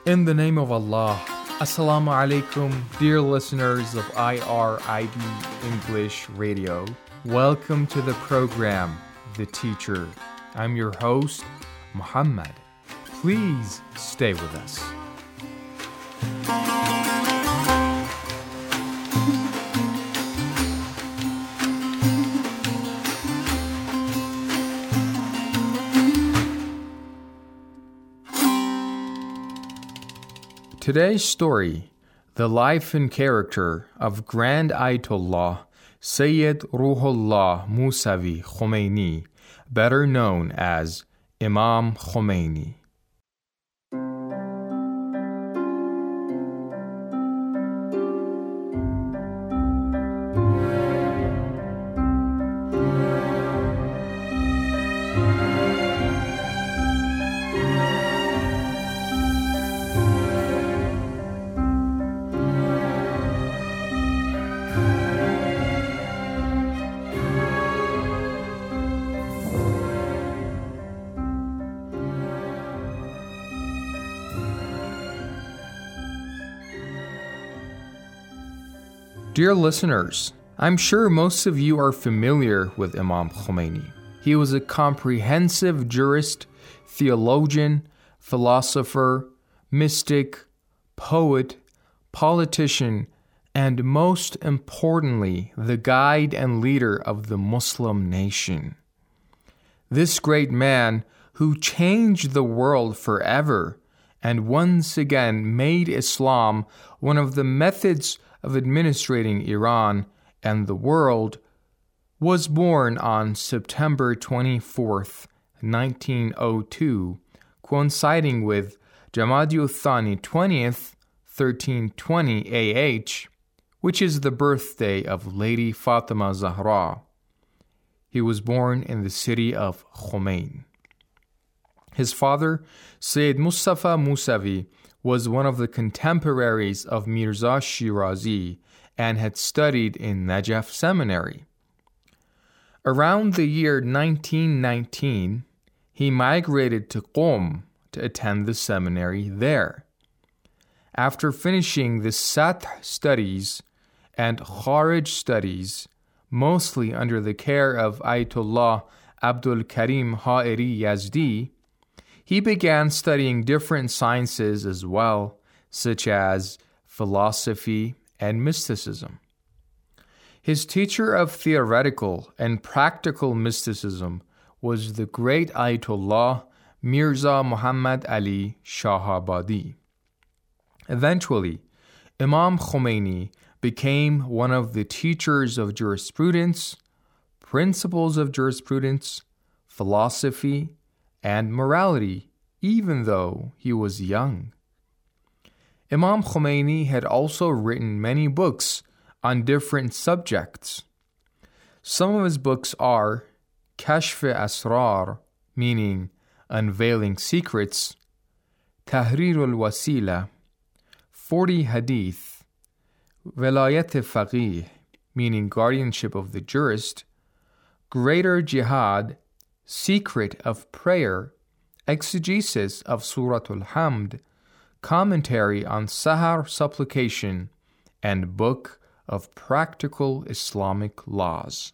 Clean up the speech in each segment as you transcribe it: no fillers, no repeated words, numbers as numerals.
In the name of Allah, Assalamu alaikum, dear listeners of IRIB English Radio. Welcome to the program, The Teacher. I'm your host, Muhammad. Please stay with us. Today's story, the life and character of Grand Ayatollah Sayyid Ruhollah Musavi Khomeini, better known as Imam Khomeini. Dear listeners, I'm sure most of you are familiar with Imam Khomeini. He was a comprehensive jurist, theologian, philosopher, mystic, poet, politician, and most importantly, the guide and leader of the Muslim nation. This great man, who changed the world forever and once again made Islam one of the methods of administrating Iran and the world, was born on September 24th, 1902, coinciding with Jamadi Thani 20th, 1320 AH, which is the birthday of Lady Fatima Zahra. He was born in the city of Khomein. His father, Sayyid Mustafa Musavi, was one of the contemporaries of Mirza Shirazi and had studied in Najaf Seminary. Around the year 1919, he migrated to Qom to attend the seminary there. After finishing the Sath studies and Kharij studies, mostly under the care of Ayatollah Abdul Karim Ha'iri Yazdi, he began studying different sciences as well, such as philosophy and mysticism. His teacher of theoretical and practical mysticism was the great Ayatollah Mirza Muhammad Ali Shahabadi. Eventually, Imam Khomeini became one of the teachers of jurisprudence, principles of jurisprudence, philosophy, and morality, even though he was young. Imam Khomeini had also written many books on different subjects. Some of his books are Kashf Asrar, meaning unveiling secrets, Tahrir al-Wasila, 40 Hadith, Velayat Faqih, meaning guardianship of the jurist, Greater Jihad, Secret of Prayer, Exegesis of Suratul Hamd, Commentary on Sahar Supplication, and Book of Practical Islamic Laws.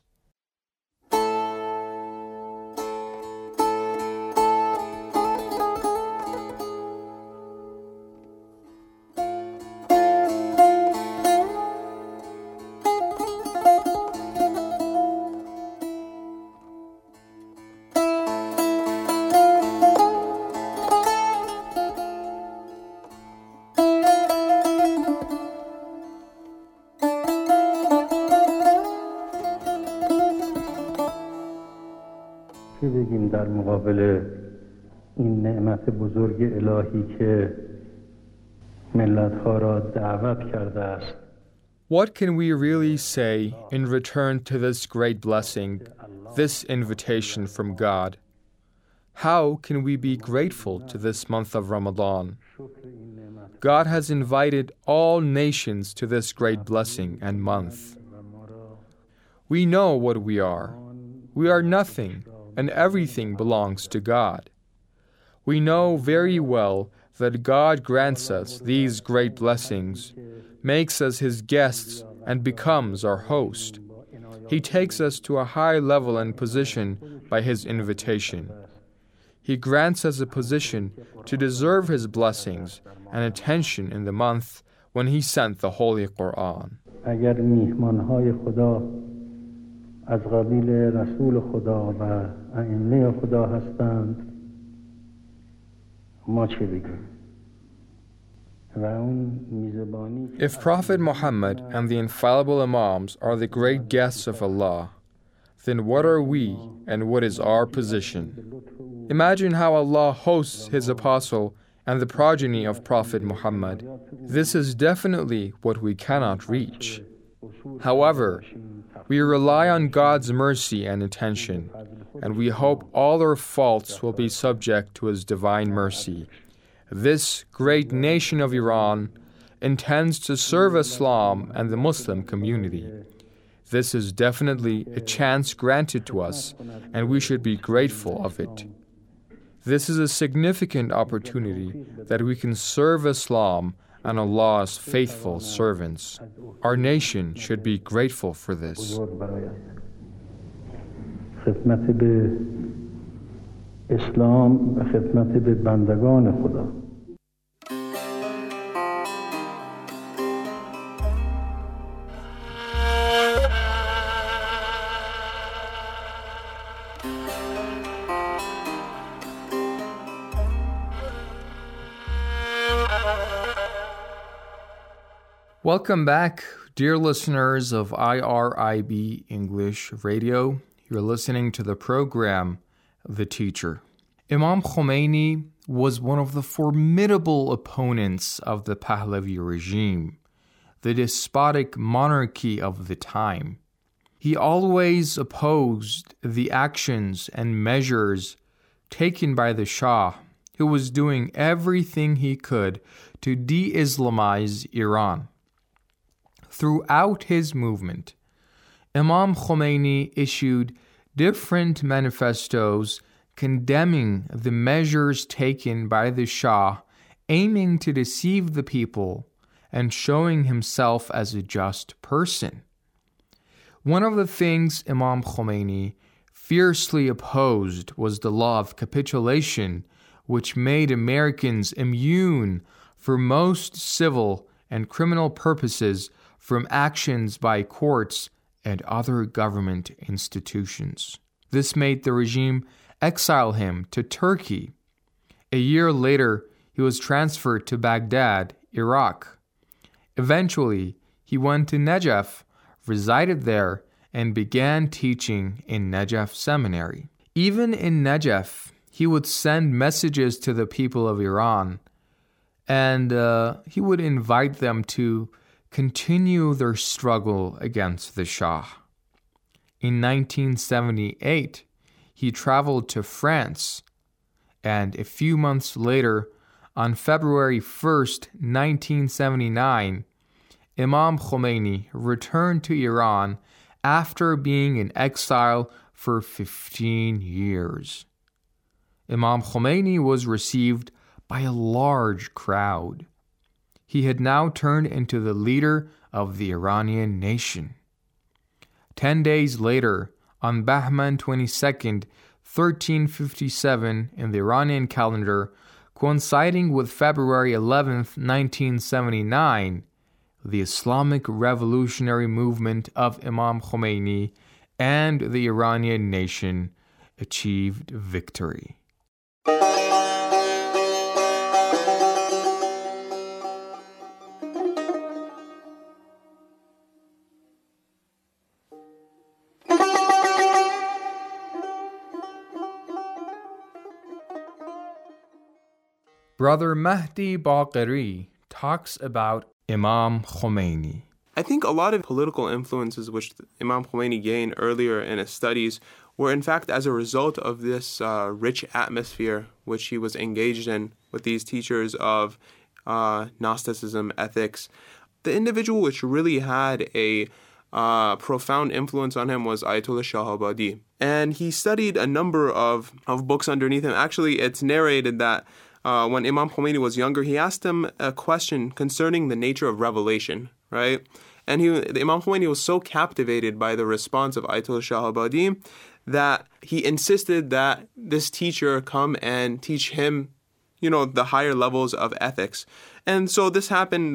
چه بگیم در مقابل این نعمت بزرگ الهی که ملت‌ها را دعوت کرده است. What can we really say in return to this great blessing, this invitation from God? How can we be grateful to this month of Ramadan? God has invited all nations to this great blessing and month. We know what we are. We are nothing, and everything belongs to God. We know very well that God grants us these great blessings, makes us His guests, and becomes our host. He takes us to a high level and position by His invitation. He grants us a position to deserve His blessings and attention in the month when He sent the Holy Quran. اگر میهمانهای خدا از قبیل رسول خدا و ائمه خدا هستند ما چه بگیم؟ If Prophet Muhammad and the infallible Imams are the great guests of Allah, then what are we and what is our position? Imagine how Allah hosts His apostle and the progeny of Prophet Muhammad. This is definitely what we cannot reach. However, we rely on God's mercy and attention, and we hope all our faults will be subject to His divine mercy. This great nation of Iran intends to serve Islam and the Muslim community. This is definitely a chance granted to us, and we should be grateful of it. This is a significant opportunity that we can serve Islam and Allah's faithful servants. Our nation should be grateful for this. خدمت به اسلام و خدمت به بندگان خدا. Welcome back, dear listeners of IRIB English Radio. You're listening to the program, The Teacher. Imam Khomeini was one of the formidable opponents of the Pahlavi regime, the despotic monarchy of the time. He always opposed the actions and measures taken by the Shah, who was doing everything he could to de-Islamize Iran. Throughout his movement, Imam Khomeini issued different manifestos condemning the measures taken by the Shah, aiming to deceive the people and showing himself as a just person. One of the things Imam Khomeini fiercely opposed was the law of capitulation, which made Americans immune for most civil and criminal purposes from actions by courts and other government institutions. This made the regime exile him to Turkey. A year later, he was transferred to Baghdad, Iraq. Eventually, he went to Najaf, resided there, and began teaching in Najaf Seminary. Even in Najaf, he would send messages to the people of Iran, and he would invite them to continue their struggle against the Shah. In 1978, he traveled to France, and a few months later, on February 1st, 1979, Imam Khomeini returned to Iran after being in exile for 15 years. Imam Khomeini was received by a large crowd. He had now turned into the leader of the Iranian nation. 10 days later, on Bahman 22nd, 1357 in the Iranian calendar, coinciding with February 11th, 1979, the Islamic revolutionary movement of Imam Khomeini and the Iranian nation achieved victory. Brother Mahdi Baqeri talks about Imam Khomeini. I think a lot of political influences which Imam Khomeini gained earlier in his studies were in fact as a result of this rich atmosphere which he was engaged in with these teachers of Gnosticism, ethics. The individual which really had a profound influence on him was Ayatollah Shahabadi. And he studied a number of books underneath him. Actually, it's narrated that when Imam Khomeini was younger, he asked him a question concerning the nature of revelation, right? And Imam Khomeini was so captivated by the response of Ayatollah Shahabadi that he insisted that this teacher come and teach him, the higher levels of ethics. And so this happened,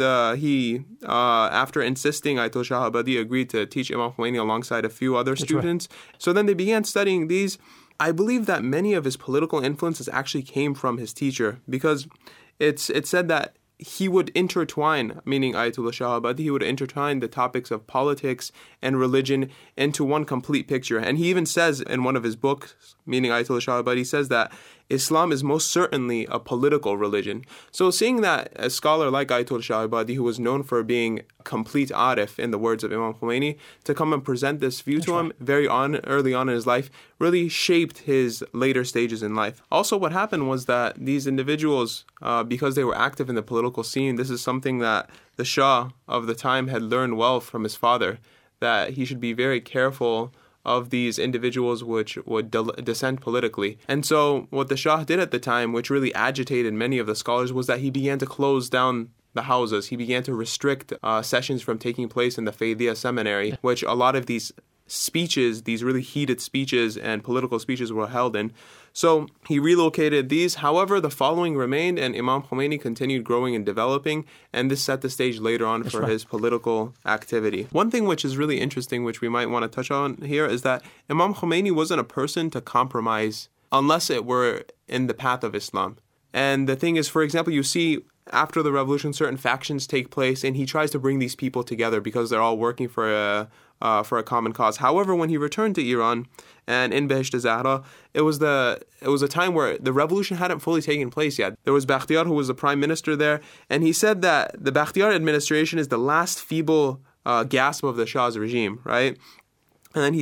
after insisting, Ayatollah Shahabadi agreed to teach Imam Khomeini alongside a few other students. Right. So then they began studying these. I believe that many of his political influences actually came from his teacher, because it's said that he would intertwine, meaning Ayatollah Shahabadi, he would intertwine the topics of politics and religion into one complete picture. And he even says in one of his books, meaning Ayatollah Shahabadi, says that Islam is most certainly a political religion. So seeing that a scholar like Ayatollah Shahabadi, who was known for being complete arif, in the words of Imam Khomeini, to come and present this view to him early on in his life, really shaped his later stages in life. Also, what happened was that these individuals, because they were active in the political scene, this is something that the Shah of the time had learned well from his father, that he should be very careful of these individuals which would dissent politically. And so what the Shah did at the time, which really agitated many of the scholars, was that he began to close down the houses. He began to restrict sessions from taking place in the Faidiyya seminary, which a lot of these speeches, these really heated speeches and political speeches were held in. So he relocated these. However, the following remained, and Imam Khomeini continued growing and developing, and this set the stage later on for his political activity. One thing which is really interesting, which we might want to touch on here, is that Imam Khomeini wasn't a person to compromise unless it were in the path of Islam. And the thing is, for example, you see after the revolution, certain factions take place, and he tries to bring these people together because they're all working for a common cause. However, when he returned to Iran and in Behesht Zahra, it was a time where the revolution hadn't fully taken place yet. There was Bakhtiyar, who was the prime minister there, and he said that the Bakhtiyar administration is the last feeble gasp of the Shah's regime, right? And then he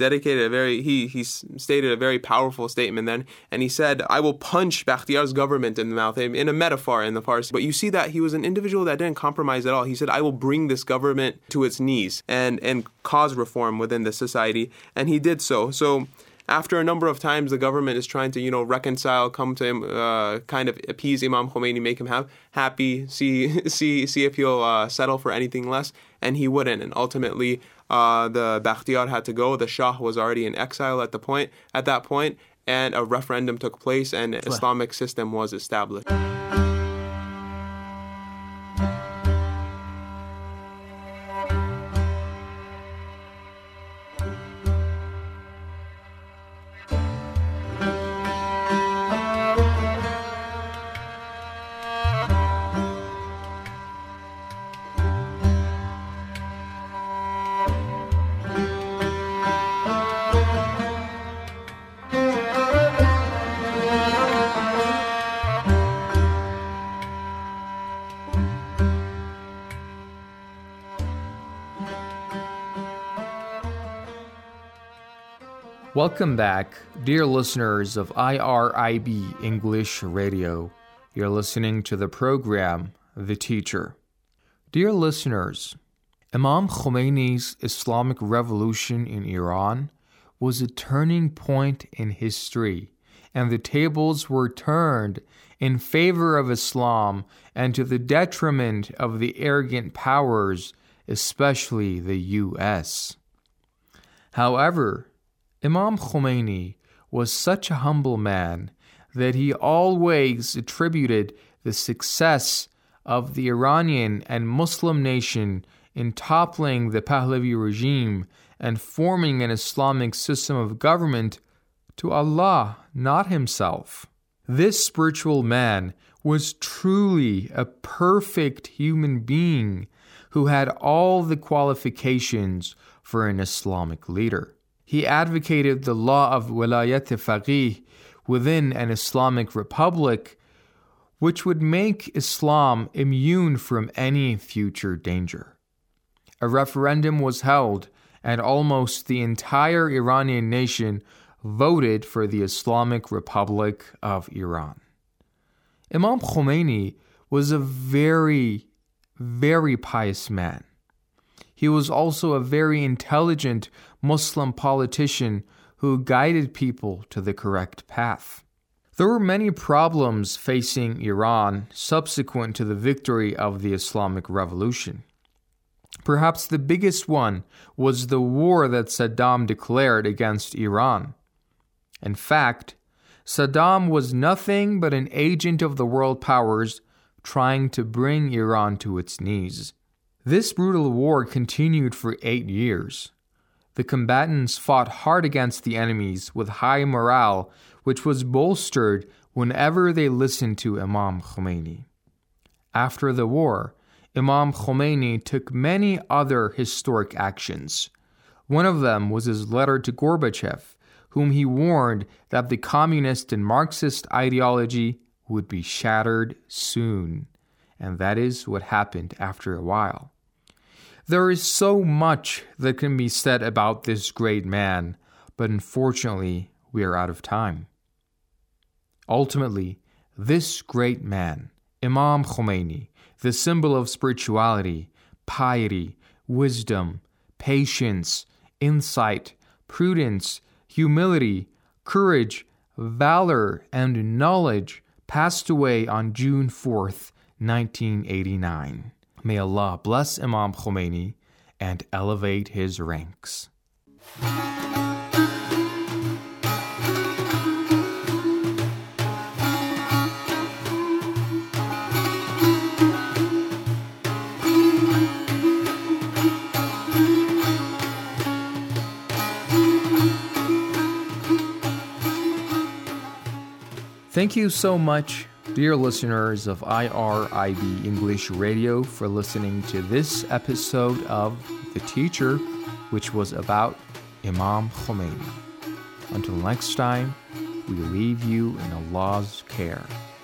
stated a very powerful statement then, and he said, I will punch Bakhtiyar's government in the mouth, in a metaphor in the Farsi. But you see that he was an individual that didn't compromise at all. He said, I will bring this government to its knees and cause reform within the society. And he did so. So after a number of times, the government is trying to, reconcile, come to him, kind of appease Imam Khomeini, make him happy, see if he'll settle for anything less, and he wouldn't. And ultimately, the Bakhtiyar had to go. The Shah was already in exile at that point, and a referendum took place, and an Islamic system was established. Welcome back, dear listeners of IRIB English Radio. You're listening to the program, The Teacher. Dear listeners, Imam Khomeini's Islamic revolution in Iran was a turning point in history, and the tables were turned in favor of Islam and to the detriment of the arrogant powers, especially the U.S. However, Imam Khomeini was such a humble man that he always attributed the success of the Iranian and Muslim nation in toppling the Pahlavi regime and forming an Islamic system of government to Allah, not himself. This spiritual man was truly a perfect human being who had all the qualifications for an Islamic leader. He advocated the law of Wilayat Faqih within an Islamic republic, which would make Islam immune from any future danger. A referendum was held, and almost the entire Iranian nation voted for the Islamic Republic of Iran. Imam Khomeini was a very, very pious man. He was also a very intelligent Muslim politician who guided people to the correct path. There were many problems facing Iran subsequent to the victory of the Islamic Revolution. Perhaps the biggest one was the war that Saddam declared against Iran. In fact, Saddam was nothing but an agent of the world powers trying to bring Iran to its knees. This brutal war continued for 8 years. The combatants fought hard against the enemies with high morale, which was bolstered whenever they listened to Imam Khomeini. After the war, Imam Khomeini took many other historic actions. One of them was his letter to Gorbachev, whom he warned that the communist and Marxist ideology would be shattered soon. And that is what happened after a while. There is so much that can be said about this great man, but unfortunately, we are out of time. Ultimately, this great man, Imam Khomeini, the symbol of spirituality, piety, wisdom, patience, insight, prudence, humility, courage, valor, and knowledge, passed away on June 4th, 1989. May Allah bless Imam Khomeini and elevate his ranks. Thank you so much, dear listeners of IRIB English Radio, for listening to this episode of The Teacher, which was about Imam Khomeini. Until next time, we leave you in Allah's care.